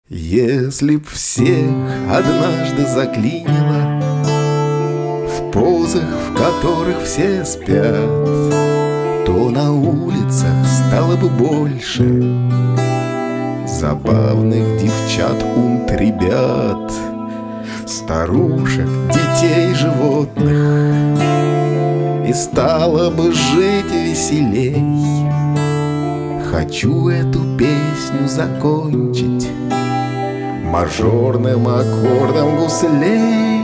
Если б всех однажды заклинило в позах, в которых все спят, то на улицах стало бы больше забавных девчат, ребят, старушек, детей, животных, и стало бы жить веселей. Хочу эту песню закончить мажорным аккордом гуслей.